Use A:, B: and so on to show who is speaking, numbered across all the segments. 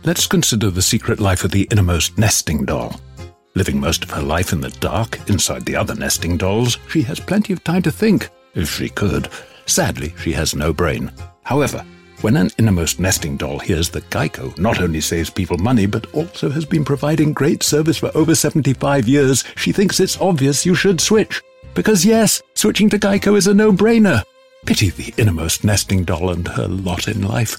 A: Let's consider the secret life of the innermost nesting doll. Living most of her life in the dark, inside the other nesting dolls, she has plenty of time to think, if she could. Sadly, she has no brain. However, when an innermost nesting doll hears that Geico not only saves people money, but also has been providing great service for over 75 years, she thinks it's obvious you should switch. Because yes, switching to Geico is a no-brainer. Pity the innermost nesting doll and her lot in life.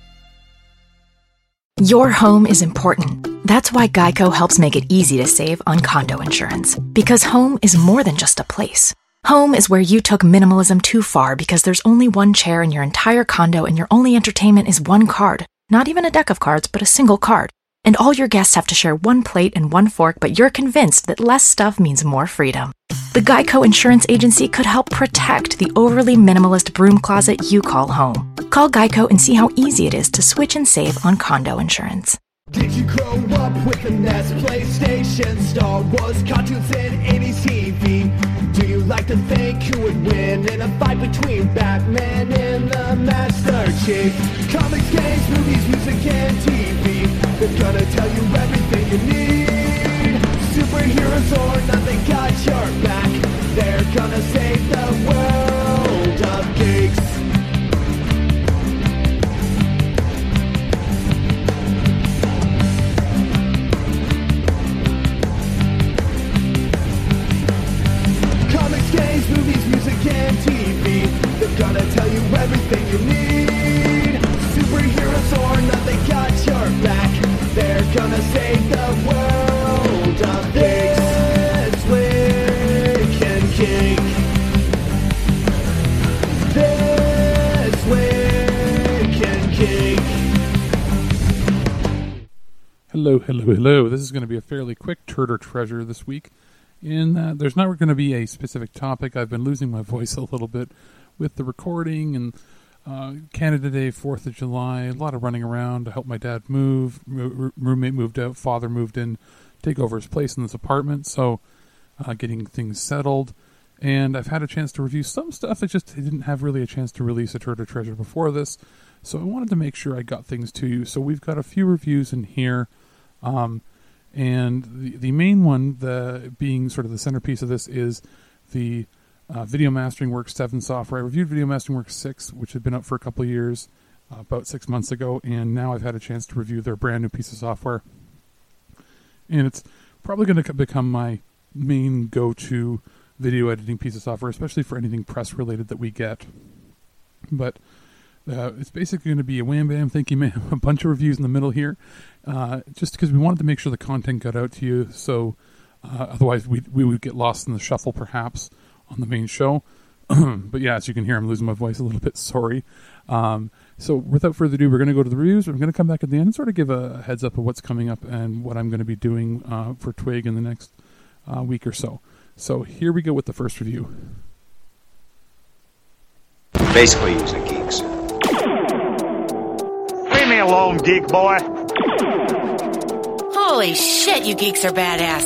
B: Your home is important. That's why Geico helps make it easy to save on condo insurance. Because home is more than just a place. Home is where you took minimalism too far because there's only one chair in your entire condo and your only entertainment is one card. Not even a deck of cards, but a single card. And all your guests have to share one plate and one fork, but you're convinced that less stuff means more freedom. The Geico Insurance Agency could help protect the overly minimalist broom closet you call home. Call Geico and see how easy it is to switch and save on condo insurance.
C: Did you grow up with the NES, PlayStation, Star Wars, cartoons, and 80s TV? Do you like to think who would win in a fight between Batman and the Master Chief? Comics, games, movies, music, and TV. They're gonna tell you everything you need. Superheroes or nothing, got your back. They're gonna save the world of geeks. Games, movies, music, and TV. They're gonna tell you everything you need. Superheroes or nothing, got your back. They're gonna save the world of This Week in Geek. This Week in Geek.
D: Hello. This is going to be a fairly quick turd or treasure this week. In that there's not going to be a specific topic. I've been losing my voice a little bit with the recording and Canada Day, 4th of July, a lot of running around to help my dad move. Roommate moved out, father moved in, take over his place in this apartment, so getting things settled. And I've had a chance to review some stuff. I just didn't have really a chance to release a turd or treasure before this, so I wanted to make sure I got things to you. So we've got a few reviews in here. And the main one, being sort of the centerpiece of this, is the Video Mastering Works 7 software. I reviewed Video Mastering Works 6, which had been up for a couple of years, about 6 months ago, and now I've had a chance to review their brand new piece of software. And it's probably going to become my main go-to video editing piece of software, especially for anything press-related that we get. But it's basically going to be a wham bam, thank you ma'am, a bunch of reviews in the middle here, just because we wanted to make sure the content got out to you, so otherwise we would get lost in the shuffle perhaps on the main show. But yeah, as you can hear, I'm losing my voice a little bit, sorry. So without further ado, we're going to go to the reviews. I'm going to come back at the end and sort of give a heads up of what's coming up and what I'm going to be doing for Twig in the next week or so. So here we go with the first review.
E: Basically, he's a geek, sir.
F: Leave me alone, geek boy.
G: Holy shit, you geeks are badass.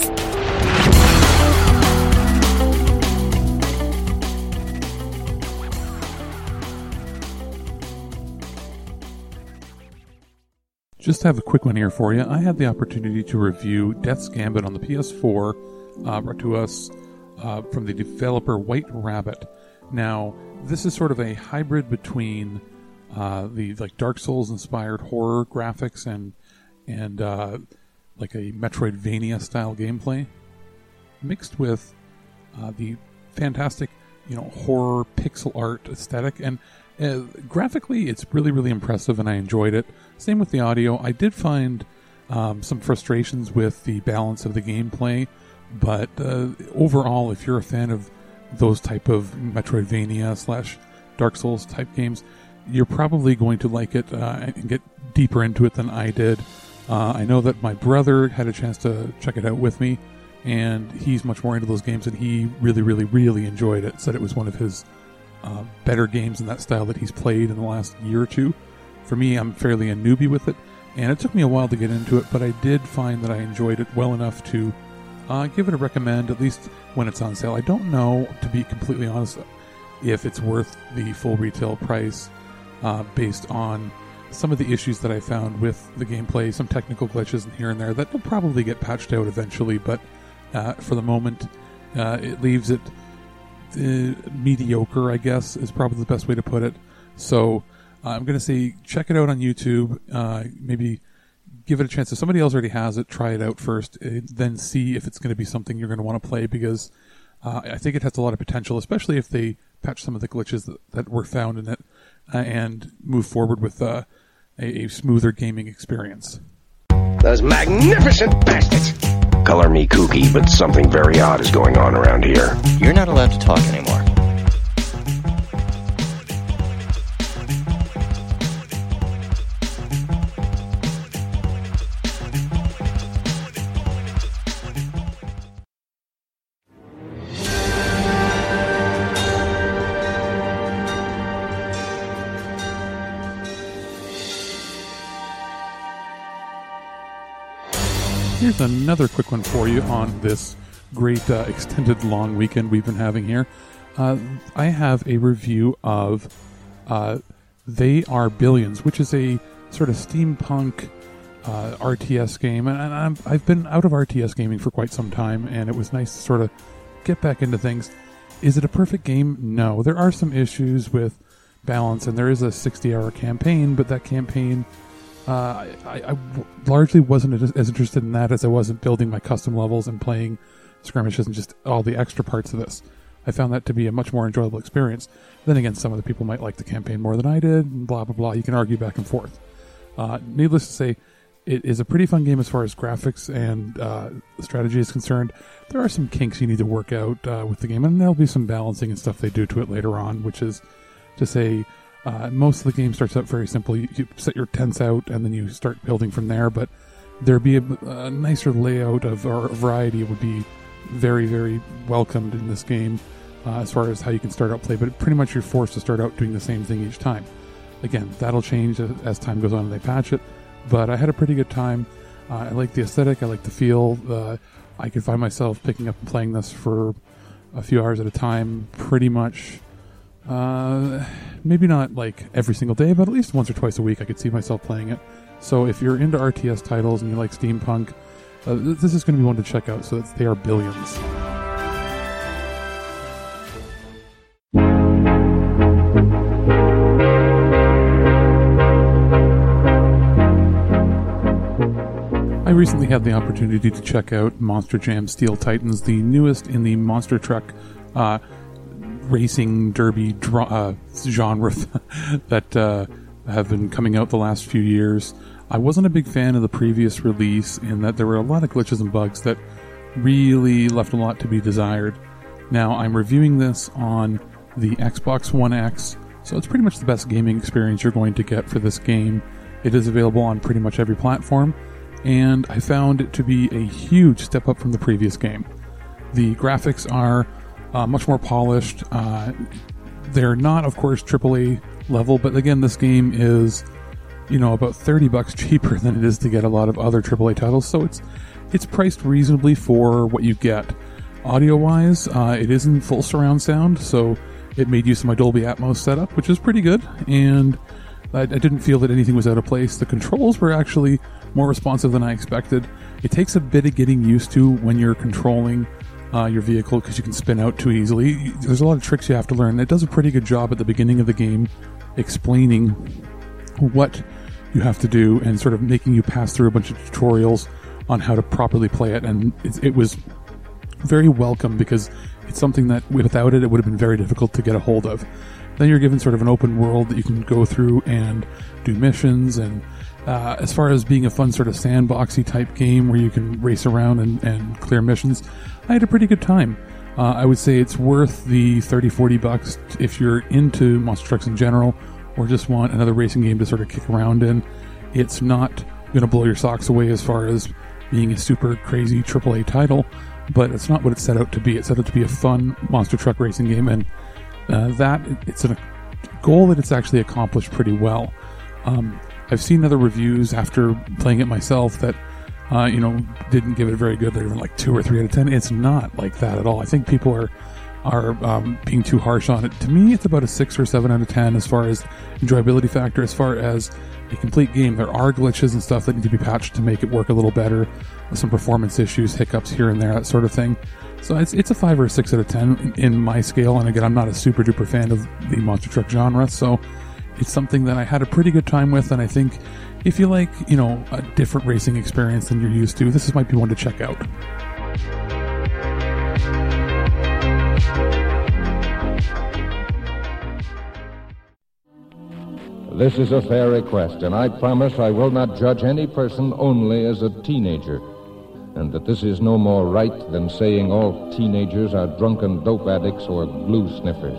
D: Just have a quick one here for you. I had the opportunity to review Death's Gambit on the PS4, brought to us from the developer White Rabbit. Now, this is sort of a hybrid between the Dark Souls inspired horror graphics and like a Metroidvania style gameplay, mixed with the fantastic horror pixel art aesthetic. And graphically, it's really, really impressive, and I enjoyed it. Same with the audio. I did find some frustrations with the balance of the gameplay, but overall, if you're a fan of those type of Metroidvania / Dark Souls type games, you're probably going to like it and get deeper into it than I did. I know that my brother had a chance to check it out with me, and he's much more into those games, and he really, really, really enjoyed it. Said it was one of his better games in that style that he's played in the last year or two. For me, I'm fairly a newbie with it, and it took me a while to get into it, but I did find that I enjoyed it well enough to give it a recommend, at least when it's on sale. I don't know, to be completely honest, if it's worth the full retail price based on some of the issues that I found with the gameplay, some technical glitches here and there that will probably get patched out eventually, but for the moment, it leaves it mediocre, I guess, is probably the best way to put it. So I'm going to say check it out on YouTube, maybe give it a chance. If somebody else already has it, try it out first, then see if it's going to be something you're going to want to play, because I think it has a lot of potential, especially if they patch some of the glitches that were found in it and move forward with a smoother gaming experience.
E: Those magnificent bastards! Color me kooky, but something very odd is going on around here.
F: You're not allowed to talk anymore.
D: Here's another quick one for you on this great extended long weekend we've been having here. I have a review of They Are Billions, which is a sort of steampunk RTS game. And I've been out of RTS gaming for quite some time, and it was nice to sort of get back into things. Is it a perfect game? No. There are some issues with balance, and there is a 60-hour campaign, but that campaign... I largely wasn't as interested in that as I was in building my custom levels and playing skirmishes and just all the extra parts of this. I found that to be a much more enjoyable experience. Then again, some of the people might like the campaign more than I did, and blah, blah, blah. You can argue back and forth. Needless to say, it is a pretty fun game as far as graphics and strategy is concerned. There are some kinks you need to work out with the game, and there'll be some balancing and stuff they do to it later on, which is to say... most of the game starts out very simple. You set your tents out, and then you start building from there. But there'd be a nicer layout of or variety would be very, very welcomed in this game as far as how you can start out play. But pretty much you're forced to start out doing the same thing each time. Again, that'll change as time goes on and they patch it. But I had a pretty good time. I like the aesthetic. I like the feel. I could find myself picking up and playing this for a few hours at a time, pretty much. Maybe not like every single day, but at least once or twice a week I could see myself playing it. So if you're into RTS titles and you like steampunk, this is going to be one to check out. So They Are Billions. I recently had the opportunity to check out Monster Jam Steel Titans, the newest in the monster truck racing derby genre that have been coming out the last few years. I wasn't a big fan of the previous release in that there were a lot of glitches and bugs that really left a lot to be desired. Now I'm reviewing this on the Xbox One X, so it's pretty much the best gaming experience you're going to get for this game. It is available on pretty much every platform, and I found it to be a huge step up from the previous game. The graphics are much more polished. They're not, of course, AAA level, but again, this game is, about $30 cheaper than it is to get a lot of other AAA titles, so it's priced reasonably for what you get. Audio-wise, it is in full surround sound, so it made use of my Dolby Atmos setup, which is pretty good, and I didn't feel that anything was out of place. The controls were actually more responsive than I expected. It takes a bit of getting used to when you're controlling your vehicle, because you can spin out too easily. There's a lot of tricks you have to learn. It does a pretty good job at the beginning of the game explaining what you have to do and sort of making you pass through a bunch of tutorials on how to properly play it, and it was very welcome because it's something that without it would have been very difficult to get a hold of. Then you're given sort of an open world that you can go through and do missions, and as far as being a fun sort of sandboxy type game where you can race around and clear missions, I had a pretty good time. I would say it's worth the $30-40 if you're into monster trucks in general, or just want another racing game to sort of kick around in. It's not going to blow your socks away as far as being a super crazy AAA title, but it's not what it's set out to be. It's set out to be a fun monster truck racing game, and it's a goal that it's actually accomplished pretty well. I've seen other reviews after playing it myself that didn't give it a very good. They were like 2 or 3 out of 10. It's not like that at all. I think people are are being too harsh on it. To me, it's about a 6 or 7 out of 10 as far as enjoyability factor. As far as a complete game, there are glitches and stuff that need to be patched to make it work a little better. Some performance issues, hiccups here and there, that sort of thing. So it's a 5 or a 6 out of 10 in my scale. And again, I'm not a super duper fan of the monster truck genre, so it's something that I had a pretty good time with. And I think if you like, a different racing experience than you're used to, this might be one to check out.
F: This is a fair request, and I promise I will not judge any person only as a teenager, and that this is no more right than saying all teenagers are drunken dope addicts or glue sniffers.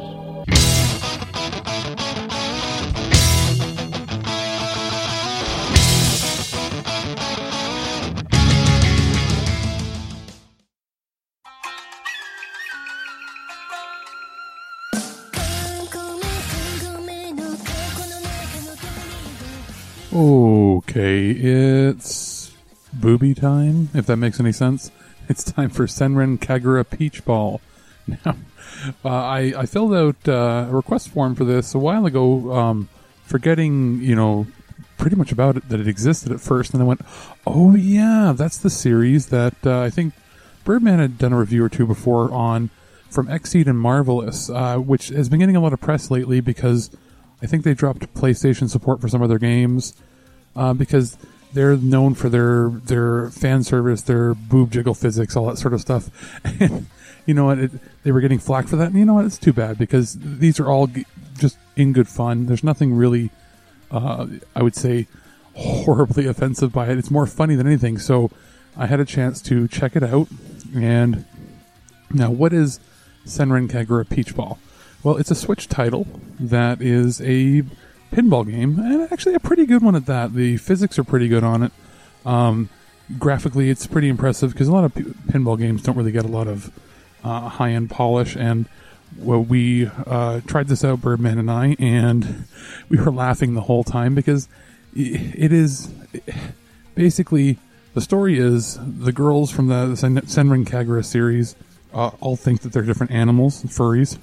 D: Okay, it's booby time, if that makes any sense. It's time for Senran Kagura Peach Ball. Now, I filled out a request form for this a while ago, forgetting, pretty much about it, that it existed at first, and I went, oh yeah, that's the series that I think Birdman had done a review or two before on, from Xseed and Marvelous, which has been getting a lot of press lately because I think they dropped PlayStation support for some of their games, because they're known for their fan service, their boob jiggle physics, all that sort of stuff. And you know what? They were getting flack for that. And you know what? It's too bad, because these are all just in good fun. There's nothing really, I would say, horribly offensive by it. It's more funny than anything. So I had a chance to check it out. And now, what is Senran Kagura Peach Ball? Well, it's a Switch title that is a pinball game, and actually a pretty good one at that. The physics are pretty good on it. Graphically, it's pretty impressive, because a lot of pinball games don't really get a lot of high-end polish, and we tried this out, Birdman and I, and we were laughing the whole time, because it is basically, the story is the girls from the Senran Kagura series all think that they're different animals, furries,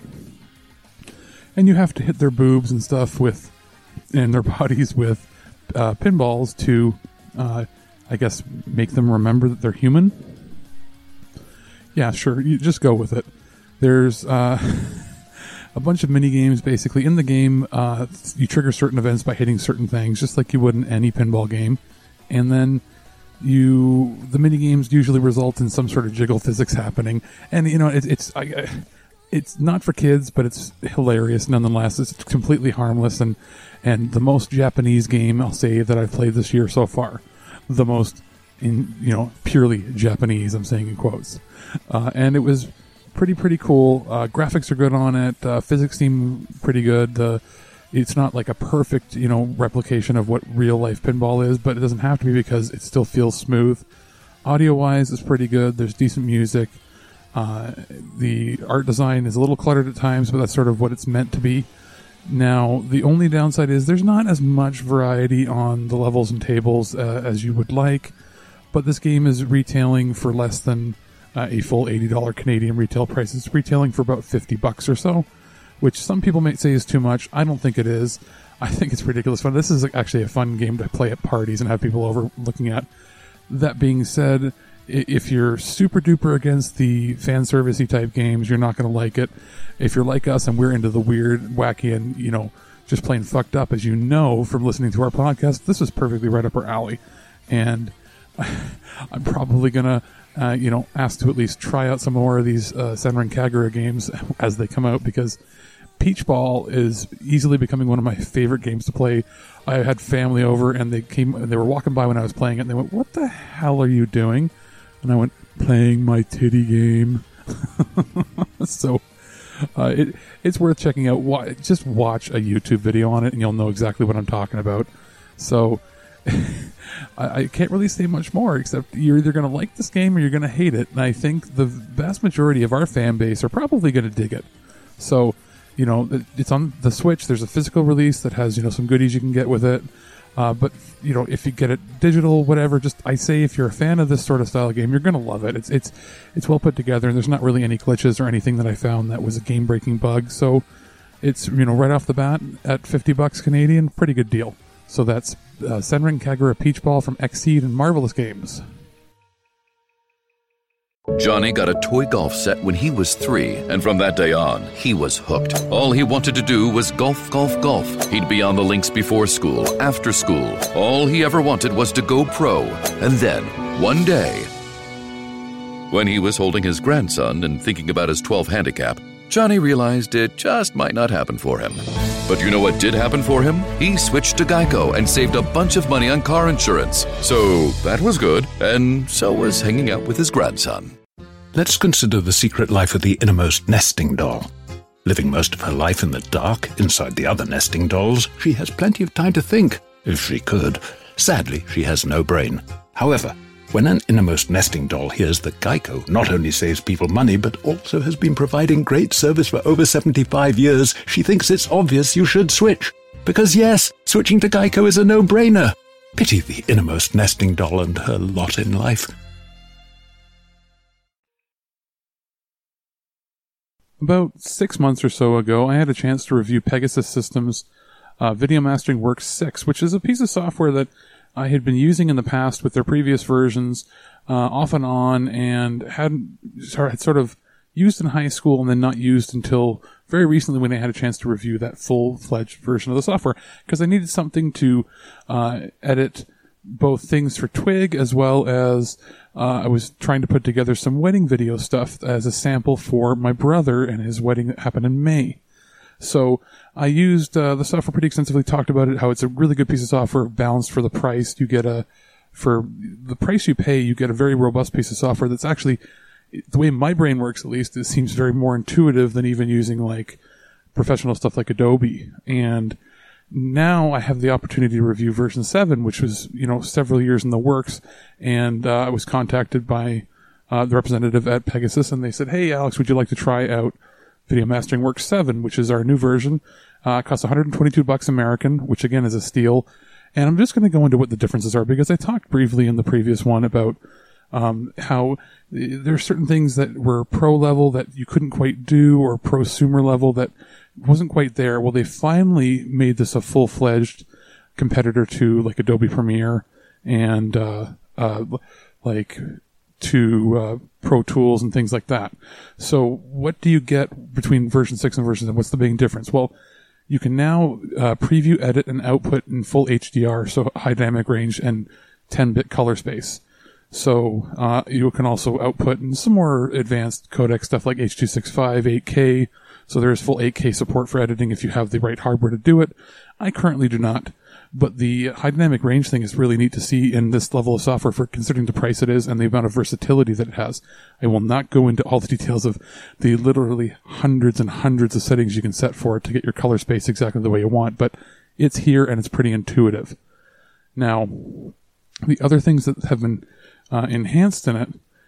D: and you have to hit their boobs and stuff and their bodies with pinballs to, I guess, make them remember that they're human. Yeah, sure, you just go with it. There's a bunch of mini games basically in the game. You trigger certain events by hitting certain things, just like you would in any pinball game, and then the mini games usually result in some sort of jiggle physics happening. And it's not for kids, but it's hilarious nonetheless. It's completely harmless, and the most Japanese game, I'll say, that I've played this year so far. The most, purely Japanese, I'm saying in quotes. And it was pretty cool. Graphics are good on it. Physics seem pretty good. It's not like a perfect, replication of what real life pinball is, but it doesn't have to be, because it still feels smooth. Audio-wise, it's pretty good. There's decent music. The art design is a little cluttered at times, but that's sort of what it's meant to be. Now, the only downside is there's not as much variety on the levels and tables as you would like, but this game is retailing for less than a full $80 Canadian retail price. It's retailing for about $50 or so, which some people might say is too much. I don't think it is. I think it's ridiculous fun. This is actually a fun game to play at parties and have people over looking at. That being said, if you're super duper against the fan servicey type games, you're not going to like it. If you're like us and we're into the weird, wacky, and just plain fucked up, as you know from listening to our podcast, this is perfectly right up our alley. And I'm probably gonna ask to at least try out some more of these Senran Kagura games as they come out, because Peach Ball is easily becoming one of my favorite games to play. I had family over, and they were walking by when I was playing it, and they went, "What the hell are you doing?" And I went, "Playing my titty game." So it's worth checking out. Just watch a YouTube video on it, and you'll know exactly what I'm talking about. So I can't really say much more, except you're either going to like this game or you're going to hate it. And I think the vast majority of our fan base are probably going to dig it. So, it's on the Switch. There's a physical release that has, some goodies you can get with it. But, if you get it digital, whatever, I say if you're a fan of this sort of style of game, you're going to love it. It's well put together, and there's not really any glitches or anything that I found that was a game-breaking bug. So it's, right off the bat at $50 Canadian, pretty good deal. So that's Senran Kagura Peach Ball from Xseed and Marvelous Games.
H: Johnny got a toy golf set when he was 3, and from that day on, he was hooked. All he wanted to do was golf, golf, golf. He'd be on the links before school, after school. All he ever wanted was to go pro. And then, one day, when he was holding his grandson and thinking about his 12 handicap, Johnny realized it just might not happen for him. But you know what did happen for him? He switched to Geico and saved a bunch of money on car insurance. So that was good, and so was hanging out with his grandson.
A: Let's consider the secret life of the innermost nesting doll. Living most of her life in the dark, inside the other nesting dolls, she has plenty of time to think, if she could. Sadly, she has no brain. However, when an innermost nesting doll hears that Geico not only saves people money, but also has been providing great service for over 75 years, she thinks it's obvious you should switch. Because yes, switching to Geico is a no-brainer. Pity the innermost nesting doll and her lot in life.
D: About 6 months or so ago, I had a chance to review Pegasus Systems' Video Mastering Works 6, which is a piece of software that I had been using in the past with their previous versions, off and on, and had sort of used in high school and then not used until very recently when I had a chance to review that full-fledged version of the software, because I needed something to edit both things for Twig as well as I was trying to put together some wedding video stuff as a sample for my brother and his wedding that happened in May. So I used the software pretty extensively, talked about it, how it's a really good piece of software, balanced for the price. You get for the price you pay, you get a very robust piece of software that's actually, the way my brain works at least, it seems very more intuitive than even using like professional stuff like Adobe. And now I have the opportunity to review version 7, which was, several years in the works. And I was contacted by the representative at Pegasus, and they said, "Hey, Alex, would you like to try out Video Mastering Works 7, which is our new version? It costs $122 American, which again is a steal." And I'm just going to go into what the differences are, because I talked briefly in the previous one about how there are certain things that were pro level that you couldn't quite do, or prosumer level that wasn't quite there. Well, they finally made this a full-fledged competitor to like Adobe Premiere and to Pro Tools and things like that. So what do you get between version 6 and version 7? What's the big difference? Well, you can now preview, edit, and output in full HDR, so high dynamic range and 10-bit color space. So you can also output in some more advanced codec stuff like H.265, 8K. So there is full 8K support for editing if you have the right hardware to do it. I currently do not. But the high dynamic range thing is really neat to see in this level of software, for considering the price it is and the amount of versatility that it has. I will not go into all the details of the literally hundreds and hundreds of settings you can set for it to get your color space exactly the way you want, but it's here and it's pretty intuitive. Now, the other things that have been enhanced in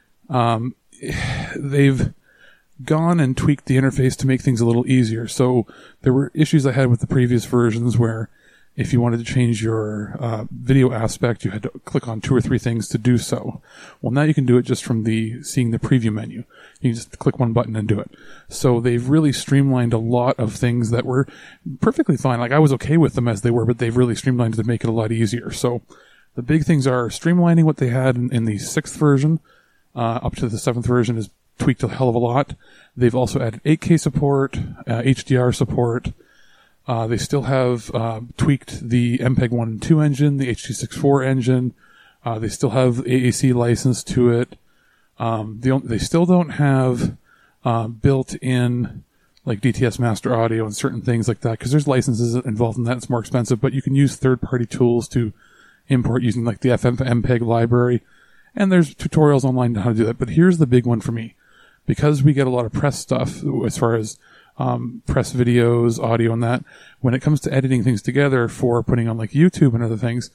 D: it, they've gone and tweaked the interface to make things a little easier. So there were issues I had with the previous versions where if you wanted to change your video aspect, you had to click on 2 or 3 things to do so. Well, now you can do it just from seeing the preview menu. You just click one button and do it. So they've really streamlined a lot of things that were perfectly fine. Like, I was okay with them as they were, but they've really streamlined to make it a lot easier. So the big things are streamlining what they had in the 6th version up to the 7th version is tweaked a hell of a lot. They've also added 8K support, HDR support. They still have tweaked the MPEG 1 and 2 engine, the H.264 engine. They still have AAC license to it. They still don't have built-in like DTS Master Audio and certain things like that, because there's licenses involved in that. It's more expensive, but you can use third-party tools to import using like the MPEG library. And there's tutorials online on how to do that. But here's the big one for me. Because we get a lot of press stuff as far as press videos, audio, and that, when it comes to editing things together for putting on like YouTube and other things,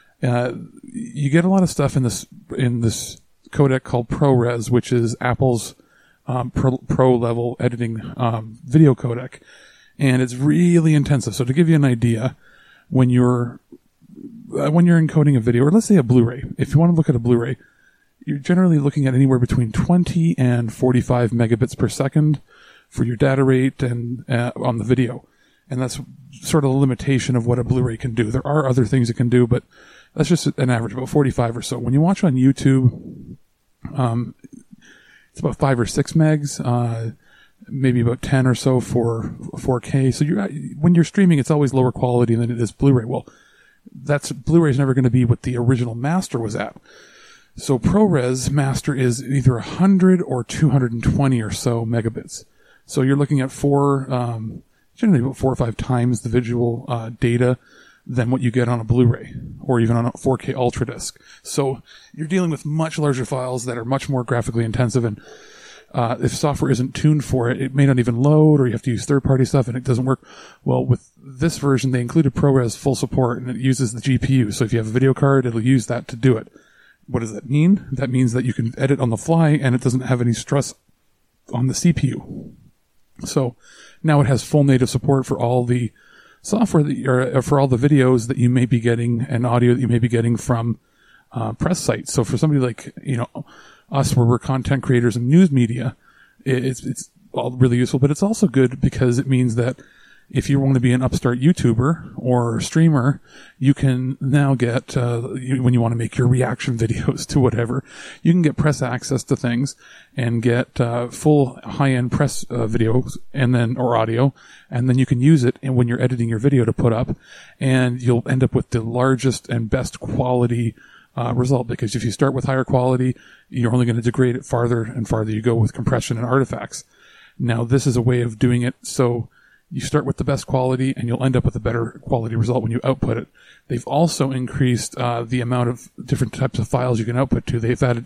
D: you get a lot of stuff in this codec called ProRes, which is Apple's pro level editing video codec, and it's really intensive. So to give you an idea, when you're when you're encoding a video, or let's say a Blu-ray, if you want to look at a Blu-ray, you're generally looking at anywhere between 20 and 45 megabits per second for your data rate and on the video. And that's sort of the limitation of what a Blu-ray can do. There are other things it can do, but that's just an average, about 45 or so. When you watch on YouTube, it's about 5 or 6 megs, maybe about 10 or so for 4K. So when you're streaming, it's always lower quality than it is Blu-ray. Well, Blu-ray is never going to be what the original master was at. So ProRes master is either 100 or 220 or so megabits. So you're looking at generally about 4 or 5 times the visual data than what you get on a Blu-ray or even on a 4K Ultra disc. So you're dealing with much larger files that are much more graphically intensive, and if software isn't tuned for it, it may not even load, or you have to use third-party stuff and it doesn't work. Well, with this version, they included ProRes full support, and it uses the GPU. So if you have a video card, it'll use that to do it. What does that mean? That means that you can edit on the fly and it doesn't have any stress on the CPU. So now it has full native support for all the software or for all the videos that you may be getting and audio that you may be getting from press sites. So for somebody like, us, where we're content creators and news media, it's all really useful, but it's also good because it means that if you want to be an upstart YouTuber or streamer, you can now get, when you want to make your reaction videos to whatever, you can get press access to things and get full high-end press videos or audio, and then you can use it when you're editing your video to put up, and you'll end up with the largest and best quality result, because if you start with higher quality, you're only going to degrade it farther and farther you go with compression and artifacts. Now, this is a way of doing it so you start with the best quality and you'll end up with a better quality result when you output it. They've also increased the amount of different types of files you can output to. They've added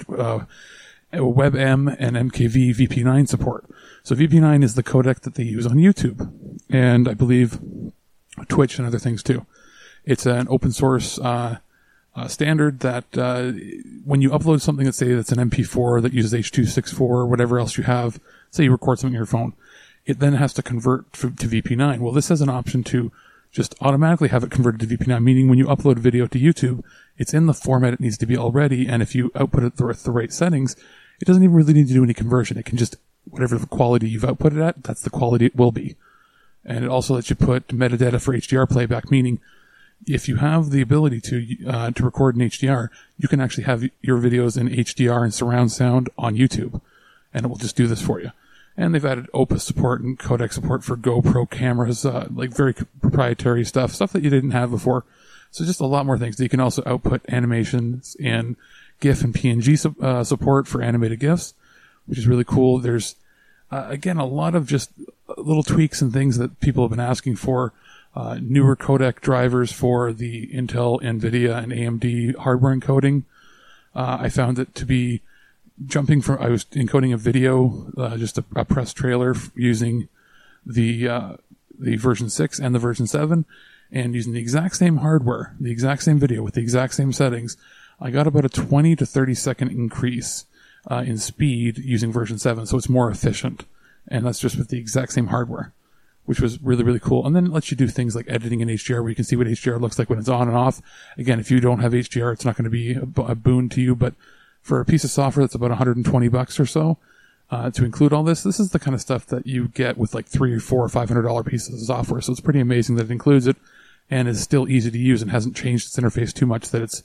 D: WebM and MKV VP9 support. So VP9 is the codec that they use on YouTube, and I believe Twitch and other things too. It's an open source standard that when you upload something, let's say that's an MP4 that uses H.264 or whatever else you have, say you record something on your phone, it then has to convert to VP9. Well, this has an option to just automatically have it converted to VP9, meaning when you upload a video to YouTube, it's in the format it needs to be already, and if you output it with the right settings, it doesn't even really need to do any conversion. It can just, whatever the quality you've output it at, that's the quality it will be. And it also lets you put metadata for HDR playback, meaning if you have the ability to record in HDR, you can actually have your videos in HDR and surround sound on YouTube, and it will just do this for you. And they've added Opus support and codec support for GoPro cameras, like very proprietary stuff that you didn't have before. So just a lot more things. You can also output animations in GIF and PNG support for animated GIFs, which is really cool. There's, again, a lot of just little tweaks and things that people have been asking for. Newer codec drivers for the Intel, NVIDIA, and AMD hardware encoding. I found it to be I was encoding a video, just a press trailer using the version 6 and the version 7, and using the exact same hardware, the exact same video with the exact same settings. I got about a 20 to 30 second increase in speed using version 7, so it's more efficient. And that's just with the exact same hardware, which was really, really cool. And then it lets you do things like editing in HDR, where you can see what HDR looks like when it's on and off. Again, if you don't have HDR, it's not going to be a boon to you, but for a piece of software that's about $120 or so, to include all this is the kind of stuff that you get with like $300 or $400 or $500 pieces of software. So it's pretty amazing that it includes it and is still easy to use and hasn't changed its interface too much that it's,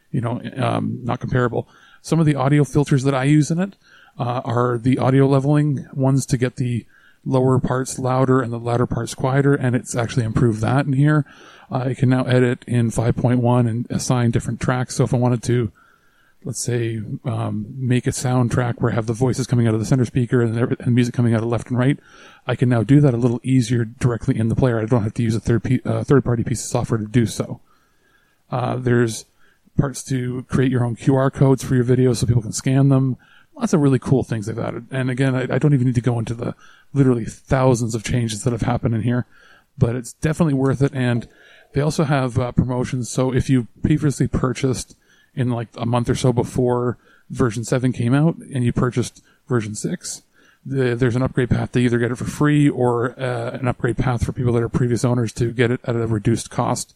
D: not comparable. Some of the audio filters that I use in it, are the audio leveling ones to get the lower parts louder and the louder parts quieter, and it's actually improved that in here. I can now edit in 5.1 and assign different tracks. So if I wanted to, let's say, make a soundtrack where I have the voices coming out of the center speaker and music coming out of left and right, I can now do that a little easier directly in the player. I don't have to use a third-party piece of software to do so. There's parts to create your own QR codes for your videos so people can scan them. Lots of really cool things they've added. And again, I don't even need to go into the literally thousands of changes that have happened in here, but it's definitely worth it. And they also have promotions. So if you previously purchased in like a month or so before version 7 came out and you purchased version 6, there's an upgrade path to either get it for free or an upgrade path for people that are previous owners to get it at a reduced cost.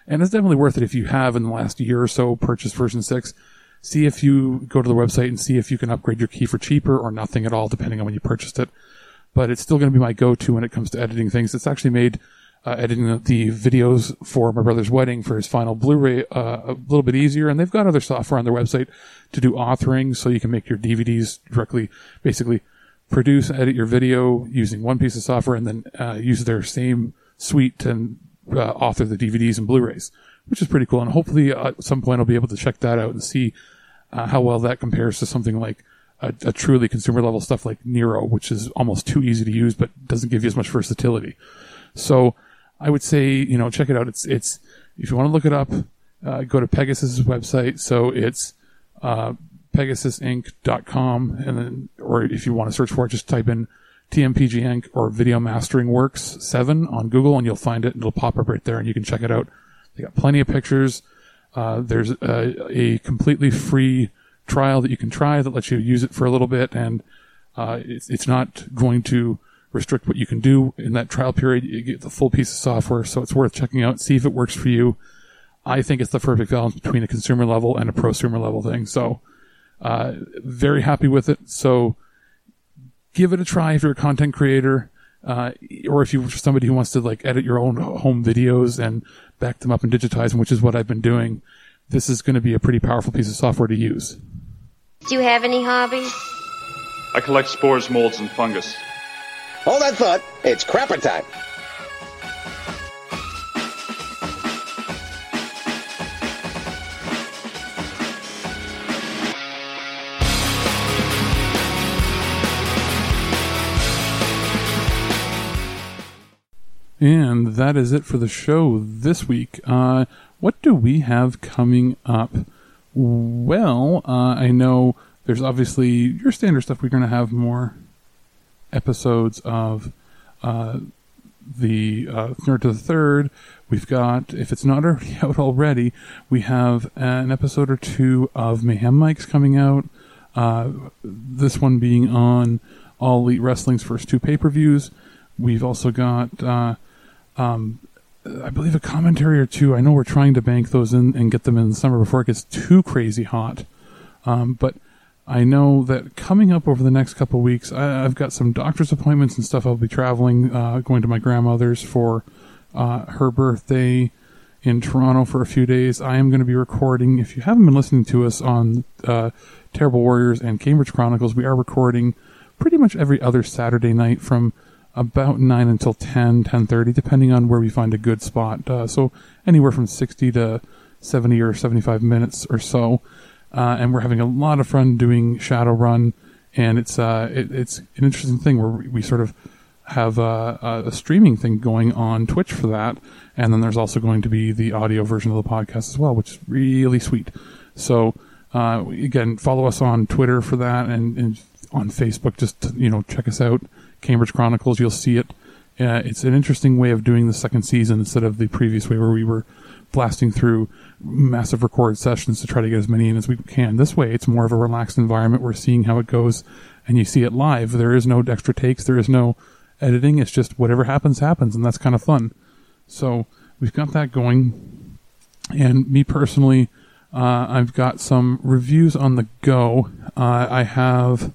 D: And it's definitely worth it if you have in the last year or so purchased version 6. See if you go to the website and see if you can upgrade your key for cheaper or nothing at all, depending on when you purchased it. But it's still going to be my go-to when it comes to editing things. It's actually made editing the videos for my brother's wedding for his final Blu-ray a little bit easier. And they've got other software on their website to do authoring, so you can make your DVDs directly, basically produce, edit your video using one piece of software, and then use their same suite and author the DVDs and Blu-rays, which is pretty cool. And hopefully at some point I'll be able to check that out and see how well that compares to something like a truly consumer level stuff like Nero, which is almost too easy to use but doesn't give you as much versatility. So I would say, check it out. It's if you want to look it up, go to Pegasus' website. So it's PegasusInc.com, and then, or if you want to search for it, just type in TMPG Inc. or Video Mastering Works 7 on Google, and you'll find it. It'll pop up right there, and you can check it out. They got plenty of pictures. There's a completely free trial that you can try that lets you use it for a little bit, and it's not going to restrict what you can do in that trial period. You get the full piece of software, so it's worth checking out. See if it works for you. I think it's the perfect balance between a consumer level and a prosumer level thing. So very happy with it. So give it a try if you're a content creator, or if you're somebody who wants to like edit your own home videos and back them up and digitize them, which is what I've been doing. This is going to be a pretty powerful piece of software to use.
I: Do you have any hobbies?
J: I collect spores, molds, and fungus.
E: Hold that thought. It's crapper time.
D: And that is it for the show this week. What do we have coming up? Well, I know there's obviously your standard stuff. We're going to have more episodes of the Nerd to the Third. We've got, if it's not already out already, we have an episode or two of Mayhem Mics coming out. This one being on All Elite Wrestling's first 2 pay-per-views. We've also got, I believe, a commentary or 2. I know we're trying to bank those in and get them in the summer before it gets too crazy hot. But I know that coming up over the next couple of weeks, I've got some doctor's appointments and stuff. I'll be traveling, going to my grandmother's for her birthday in Toronto for a few days. I am going to be recording. If you haven't been listening to us on Terrible Warriors and Cambridge Chronicles, we are recording pretty much every other Saturday night from about 9 until 10:30, depending on where we find a good spot. So anywhere from 60 to 70 or 75 minutes or so. And we're having a lot of fun doing Shadowrun, and it's an interesting thing where we sort of have a streaming thing going on Twitch for that, and then there's also going to be the audio version of the podcast as well, which is really sweet. So again, follow us on Twitter for that, and on Facebook, just check us out, Cambridge Chronicles. You'll see it. It's an interesting way of doing the second season instead of the previous way where we were blasting through massive record sessions to try to get as many in as we can. This way, it's more of a relaxed environment. We're seeing how it goes, and you see it live. There is no extra takes. There is no editing. It's just whatever happens, and that's kind of fun. So we've got that going. And me personally, I've got some reviews on the go. I've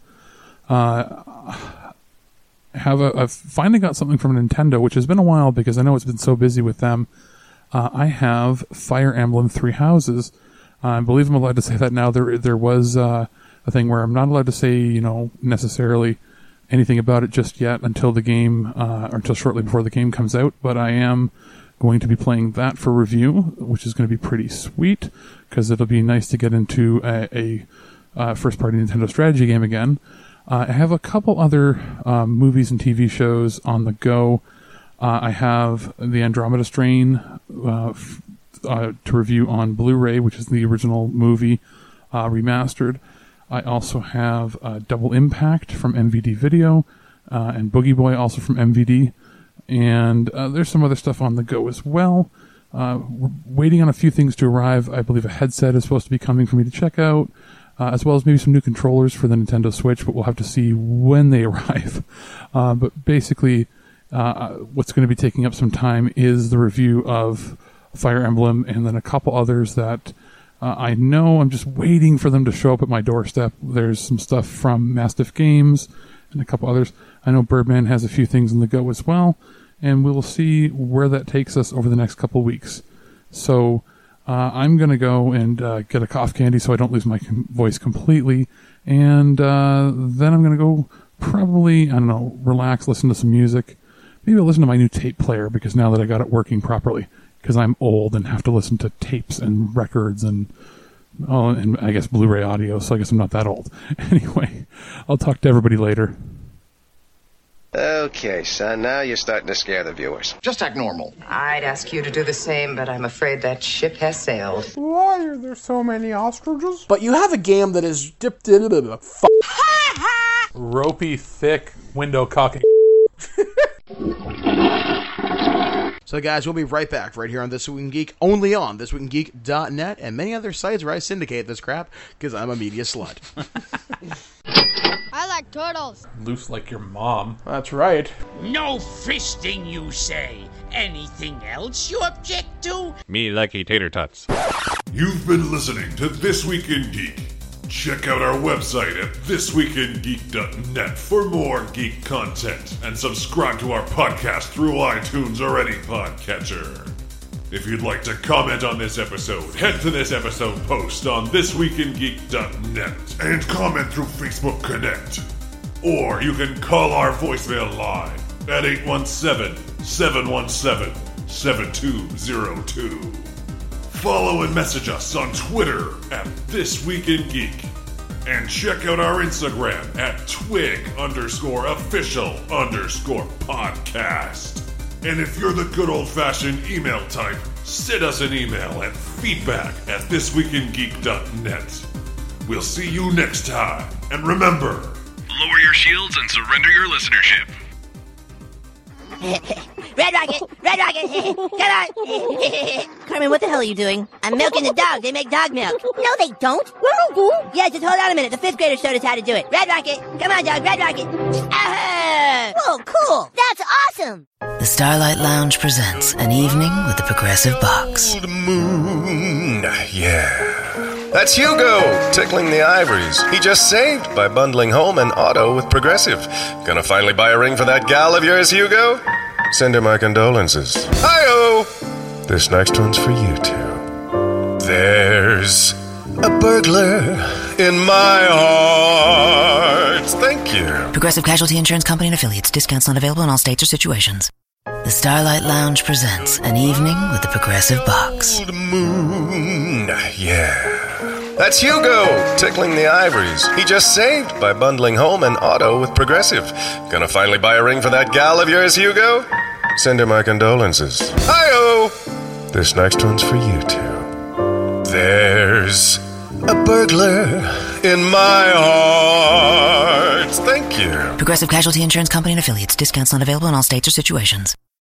D: finally got something from Nintendo, which has been a while because I know it's been so busy with them. I have Fire Emblem Three Houses. I believe I'm allowed to say that now. There was a thing where I'm not allowed to say, necessarily anything about it just yet until the game, or until shortly before the game comes out. But I am going to be playing that for review, which is going to be pretty sweet because it'll be nice to get into a first-party Nintendo strategy game again. I have a couple other movies and TV shows on the go. I have the Andromeda Strain to review on Blu-ray, which is the original movie remastered. I also have Double Impact from MVD Video and Boogie Boy also from MVD. And there's some other stuff on the go as well. We're waiting on a few things to arrive. I believe a headset is supposed to be coming for me to check out, as well as maybe some new controllers for the Nintendo Switch, but we'll have to see when they arrive. But basically, what's going to be taking up some time is the review of Fire Emblem, and then a couple others that I know I'm just waiting for them to show up at my doorstep. There's some stuff from Mastiff Games and a couple others. I know Birdman has a few things in the go as well, and we'll see where that takes us over the next couple of weeks. So I'm going to go and get a cough candy so I don't lose my voice completely, and then I'm going to go probably, relax, listen to some music. Maybe I'll listen to my new tape player, because now that I got it working properly, because I'm old and have to listen to tapes and records and I guess Blu-ray audio, so I guess I'm not that old. Anyway, I'll talk to everybody later.
E: Okay, son, now you're starting to scare the viewers.
K: Just act normal.
L: I'd ask you to do the same, but I'm afraid that ship has sailed.
M: Why are there so many ostriches? But you have a game that is dipped in a
D: ropey, thick window cocking.
M: So guys, we'll be right back right here on This Week in Geek, only on thisweekingeek.net and many other sites where I syndicate this crap, because I'm a media slut.
N: I like turtles.
D: Loose like your mom.
M: That's right.
O: No fisting, you say. Anything else you object to?
P: Me likey tater tots.
Q: You've been listening to This Week in Geek. Check out our website at thisweekingeek.net for more geek content, and subscribe to our podcast through iTunes or any podcatcher. If you'd like to comment on this episode, head to this episode post on thisweekingeek.net and comment through Facebook Connect. Or you can call our voicemail line at 817-717-7202. Follow and message us on Twitter at thisweekingeek. And check out our Instagram at twig_official_podcast. And if you're the good old-fashioned email type, send us an email at feedback@thisweekingeek.net. We'll see you next time. And remember,
R: lower your shields and surrender your listenership.
S: Red Rocket! Red Rocket! Come on! Carmen, what the hell are you doing? I'm milking the dog. They make dog milk. No, they don't. Yeah, just hold on a minute. The 5th grader showed us how to do it. Red Rocket! Come on, dog. Red Rocket! Whoa, cool! That's awesome!
T: The Starlight Lounge presents An Evening with the Progressive Box.
E: Old moon, yeah. That's Hugo, tickling the ivories. He just saved by bundling home and auto with Progressive. Gonna finally buy a ring for that gal of yours, Hugo? Send her my condolences. Hi-oh! This next one's for you two. There's a burglar in my heart. Thank you.
T: Progressive Casualty Insurance Company and Affiliates. Discounts not available in all states or situations. The Starlight Lounge presents An Evening with the Progressive Box.
E: Old moon, yeah. That's Hugo, tickling the ivories. He just saved by bundling home and auto with Progressive. Gonna finally buy a ring for that gal of yours, Hugo? Send her my condolences. Hi-oh! This next one's for you two. There's a burglar in my heart. Thank you.
T: Progressive Casualty Insurance Company and Affiliates. Discounts not available in all states or situations.